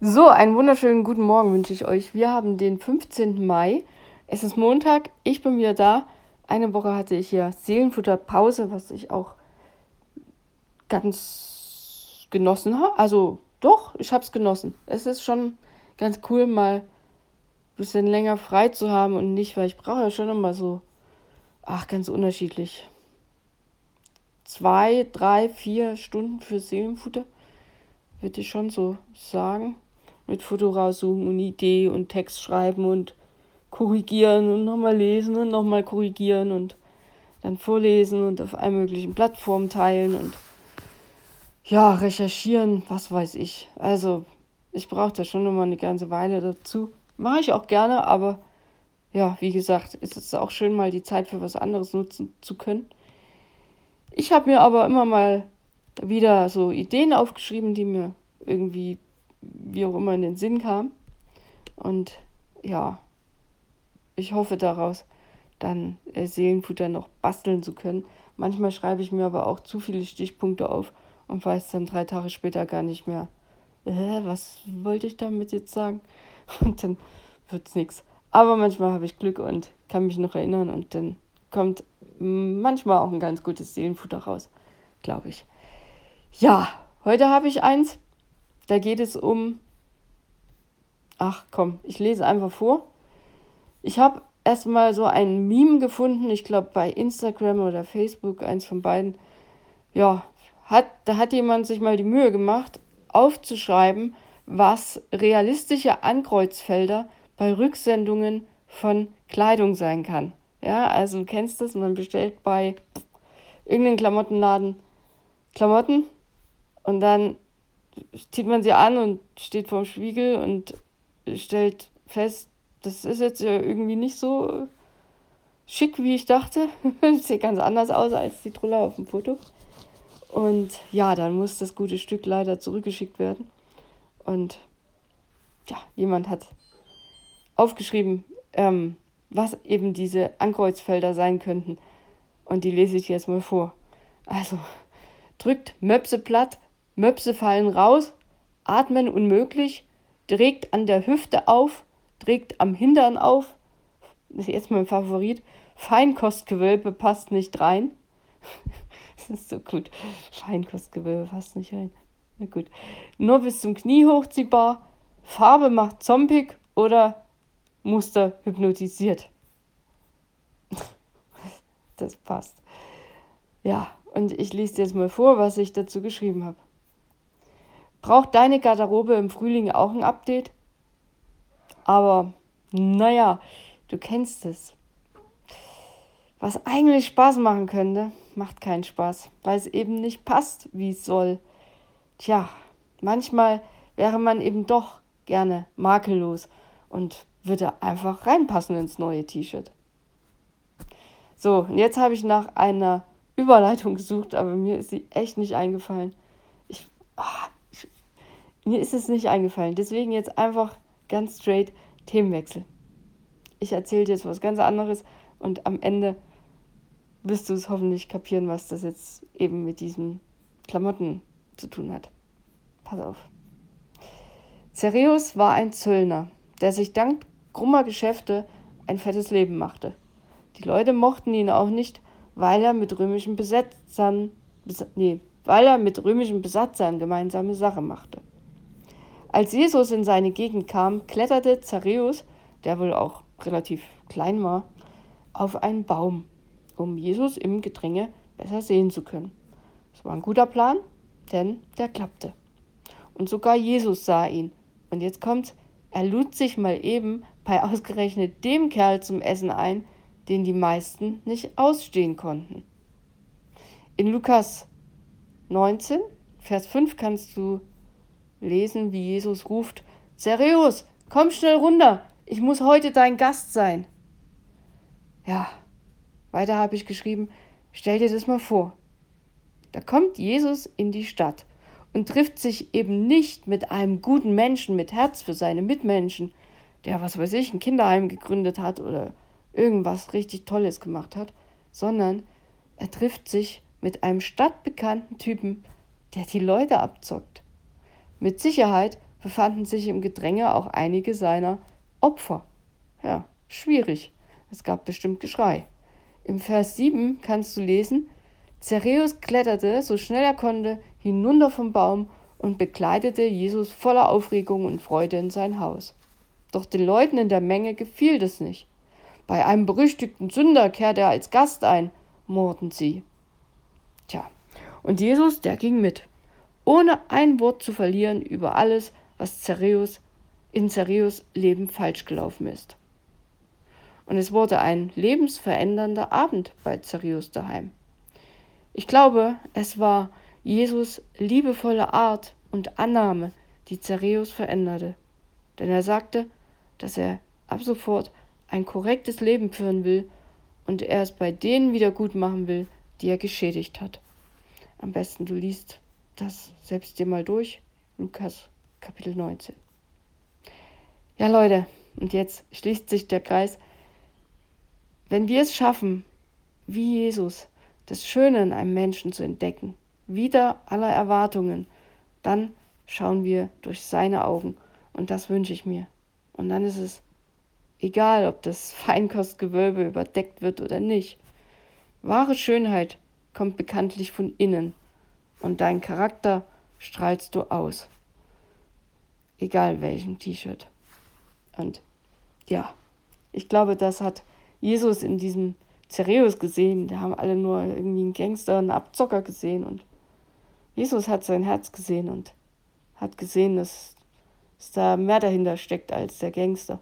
So, einen wunderschönen guten Morgen wünsche ich euch. Wir haben den 15. Mai. Es ist Montag, ich bin wieder da. Eine Woche hatte ich hier Seelenfutterpause, was ich auch ganz genossen habe. Also doch, ich habe es genossen. Es ist schon ganz cool, mal ein bisschen länger frei zu haben und nicht, weil ich brauche ja schon immer so, ganz unterschiedlich. 2, 3, 4 Stunden für Seelenfutter, würde ich schon so sagen. Mit Foto raussuchen und Idee und Text schreiben und korrigieren und nochmal lesen und nochmal korrigieren und dann vorlesen und auf allen möglichen Plattformen teilen und ja, recherchieren, was weiß ich. Also, ich brauche da schon nochmal eine ganze Weile dazu. Mache ich auch gerne, aber ja, wie gesagt, es ist auch schön, mal die Zeit für was anderes nutzen zu können. Ich habe mir aber immer mal wieder so Ideen aufgeschrieben, die mir irgendwie, wie auch immer, in den Sinn kamen. Und ja, ich hoffe daraus dann Seelenfutter noch basteln zu können. Manchmal schreibe ich mir aber auch zu viele Stichpunkte auf und weiß dann 3 Tage später gar nicht mehr, was wollte ich damit jetzt sagen? Und dann wird es nichts. Aber manchmal habe ich Glück und kann mich noch erinnern und dann kommt manchmal auch ein ganz gutes Seelenfutter raus, glaube ich. Ja, heute habe ich eins, da geht es um, ach komm, ich lese einfach vor. Ich habe erstmal so ein Meme gefunden, ich glaube bei Instagram oder Facebook, eins von beiden. Ja, da hat jemand sich mal die Mühe gemacht, aufzuschreiben, was realistische Ankreuzfelder bei Rücksendungen von Kleidung sein kann. Ja, also du kennst das, man bestellt bei irgendeinem Klamottenladen Klamotten und dann zieht man sie an und steht vorm Spiegel und stellt fest, das ist jetzt ja irgendwie nicht so schick, wie ich dachte. Sieht ganz anders aus als die Trulle auf dem Foto. Und ja, dann muss das gute Stück leider zurückgeschickt werden. Und ja, jemand hat aufgeschrieben, was eben diese Ankreuzfelder sein könnten. Und die lese ich jetzt mal vor. Also, drückt Möpse platt, Möpse fallen raus, atmen unmöglich, trägt an der Hüfte auf, trägt am Hintern auf, das ist jetzt mein Favorit, Feinkostgewölbe passt nicht rein. Das ist so gut. Feinkostgewölbe passt nicht rein. Na gut. Nur bis zum Knie hochziehbar, Farbe macht zombig oder Muster hypnotisiert. Das passt. Ja, und ich lese dir jetzt mal vor, was ich dazu geschrieben habe. Braucht deine Garderobe im Frühling auch ein Update? Aber naja, du kennst es. Was eigentlich Spaß machen könnte, macht keinen Spaß, weil es eben nicht passt, wie es soll. Tja, manchmal wäre man eben doch gerne makellos und würde einfach reinpassen ins neue T-Shirt. So, und jetzt habe ich nach einer Überleitung gesucht, aber mir ist sie echt nicht eingefallen. Ich, ah, Mir ist es nicht eingefallen. Deswegen jetzt einfach ganz straight Themenwechsel. Ich erzähle dir jetzt was ganz anderes und am Ende wirst du es hoffentlich kapieren, was das jetzt eben mit diesen Klamotten zu tun hat. Pass auf. Cereus war ein Zöllner, der sich dank krummer Geschäfte ein fettes Leben machte. Die Leute mochten ihn auch nicht, weil er mit römischen weil er mit römischen Besatzern gemeinsame Sache machte. Als Jesus in seine Gegend kam, kletterte Zareus, der wohl auch relativ klein war, auf einen Baum, um Jesus im Gedränge besser sehen zu können. Das war ein guter Plan, denn der klappte. Und sogar Jesus sah ihn. Und jetzt kommt's, er lud sich mal eben bei ausgerechnet dem Kerl zum Essen ein, den die meisten nicht ausstehen konnten. In Lukas 19, Vers 5 kannst du lesen, wie Jesus ruft, Zereus, komm schnell runter, ich muss heute dein Gast sein. Ja, weiter habe ich geschrieben, stell dir das mal vor. Da kommt Jesus in die Stadt und trifft sich eben nicht mit einem guten Menschen mit Herz für seine Mitmenschen, der, was weiß ich, ein Kinderheim gegründet hat oder irgendwas richtig Tolles gemacht hat, sondern er trifft sich mit einem stadtbekannten Typen, der die Leute abzockt. Mit Sicherheit befanden sich im Gedränge auch einige seiner Opfer. Ja, schwierig. Es gab bestimmt Geschrei. Im Vers 7 kannst du lesen: Zachäus kletterte, so schnell er konnte, hinunter vom Baum und begleitete Jesus voller Aufregung und Freude in sein Haus. Doch den Leuten in der Menge gefiel das nicht. Bei einem berüchtigten Sünder kehrt er als Gast ein, murrten sie. Tja, und Jesus, der ging mit, ohne ein Wort zu verlieren über alles, was in Zachäus Leben falsch gelaufen ist. Und es wurde ein lebensverändernder Abend bei Zachäus daheim. Ich glaube, es war Jesus' liebevolle Art und Annahme, die Zachäus veränderte. Denn er sagte, dass er ab sofort ein korrektes Leben führen will und er es bei denen wieder gut machen will, die er geschädigt hat. Am besten du liest das selbst dir mal durch, Lukas Kapitel 19. Ja Leute, und jetzt schließt sich der Kreis. Wenn wir es schaffen, wie Jesus, das Schöne in einem Menschen zu entdecken, wider aller Erwartungen, dann schauen wir durch seine Augen und das wünsche ich mir. Und dann ist es egal, ob das Feinkostgewölbe überdeckt wird oder nicht. Wahre Schönheit kommt bekanntlich von innen und deinen Charakter strahlst du aus. Egal welchem T-Shirt. Und ja, ich glaube, das hat Jesus in diesem Zachäus gesehen. Da haben alle nur irgendwie einen Gangster, einen Abzocker gesehen. Und Jesus hat sein Herz gesehen und hat gesehen, dass da mehr dahinter steckt als der Gangster.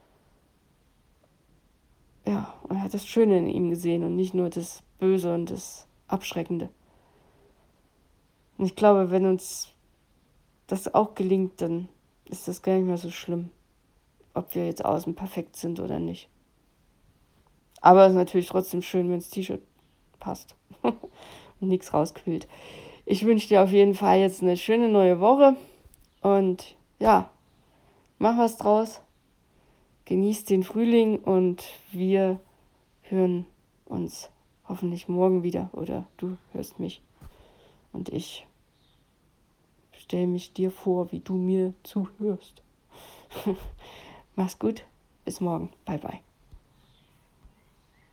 Ja, und er hat das Schöne in ihm gesehen und nicht nur das Böse und das Abschreckende. Und ich glaube, wenn uns das auch gelingt, dann ist das gar nicht mehr so schlimm, ob wir jetzt außen perfekt sind oder nicht. Aber es ist natürlich trotzdem schön, wenn das T-Shirt passt und nichts rausquillt. Ich wünsche dir auf jeden Fall jetzt eine schöne neue Woche und ja, mach was draus, genieß den Frühling und wir hören uns hoffentlich morgen wieder oder du hörst mich und ich stelle mich dir vor, wie du mir zuhörst. Mach's gut, bis morgen, bye bye.